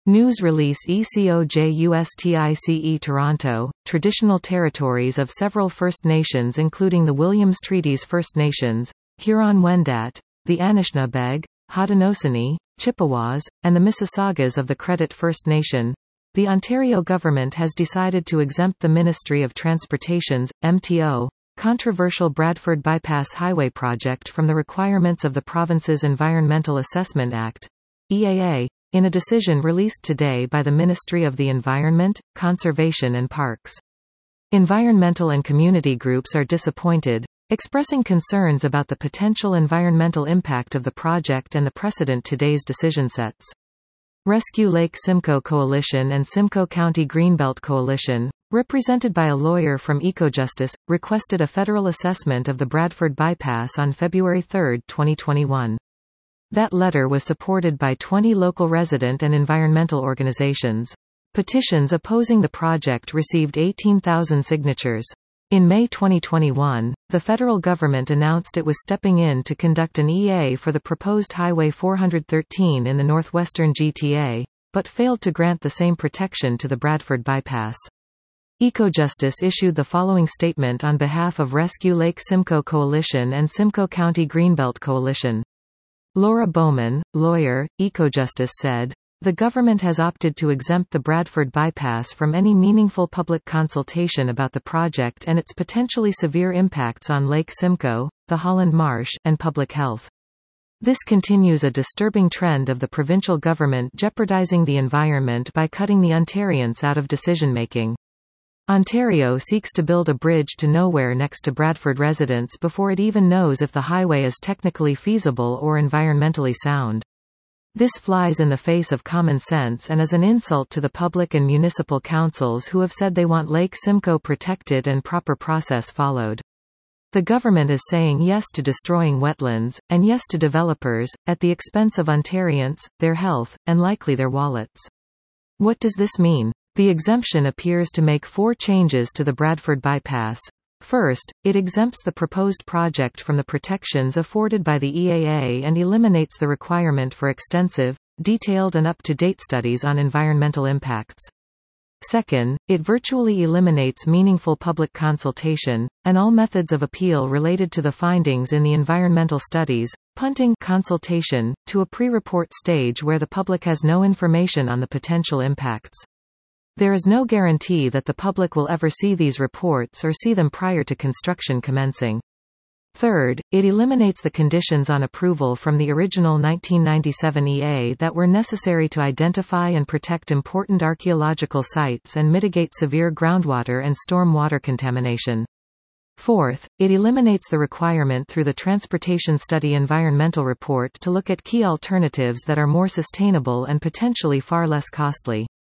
News release ECOJUSTICE Toronto, traditional territories of several First Nations including the Williams Treaties First Nations, Huron-Wendat, the Anishinaabeg, Haudenosaunee, Chippewas, and the Mississaugas of the Credit First Nation. The Ontario government has decided to exempt the Ministry of Transportation's, MTO, controversial Bradford Bypass Highway project from the requirements of the province's Environmental Assessment Act, EAA, in a decision released today by the Ministry of the Environment, Conservation and Parks. Environmental and community groups are disappointed, expressing concerns about the potential environmental impact of the project and the precedent today's decision sets. Rescue Lake Simcoe Coalition and Simcoe County Greenbelt Coalition, represented by a lawyer from EcoJustice, requested a federal assessment of the Bradford Bypass on February 3, 2021. That letter was supported by 20 local resident and environmental organizations. Petitions opposing the project received 18,000 signatures. In May 2021, the federal government announced it was stepping in to conduct an EA for the proposed Highway 413 in the northwestern GTA, but failed to grant the same protection to the Bradford Bypass. EcoJustice issued the following statement on behalf of Rescue Lake Simcoe Coalition and Simcoe County Greenbelt Coalition. Laura Bowman, lawyer, EcoJustice said, "The government has opted to exempt the Bradford Bypass from any meaningful public consultation about the project and its potentially severe impacts on Lake Simcoe, the Holland Marsh, and public health. This continues a disturbing trend of the provincial government jeopardizing the environment by cutting the Ontarians out of decision-making. Ontario seeks to build a bridge to nowhere next to Bradford residents before it even knows if the highway is technically feasible or environmentally sound. This flies in the face of common sense and is an insult to the public and municipal councils who have said they want Lake Simcoe protected and proper process followed. The government is saying yes to destroying wetlands, and yes to developers, at the expense of Ontarians, their health, and likely their wallets. What does this mean? The exemption appears to make 4 changes to the Bradford Bypass. First, it exempts the proposed project from the protections afforded by the EAA and eliminates the requirement for extensive, detailed and up-to-date studies on environmental impacts. Second, it virtually eliminates meaningful public consultation, and all methods of appeal related to the findings in the environmental studies, punting consultation, to a pre-report stage where the public has no information on the potential impacts. There is no guarantee that the public will ever see these reports or see them prior to construction commencing. Third, it eliminates the conditions on approval from the original 1997 EA that were necessary to identify and protect important archaeological sites and mitigate severe groundwater and storm water contamination. Fourth, it eliminates the requirement through the Transportation Study Environmental Report to look at key alternatives that are more sustainable and potentially far less costly.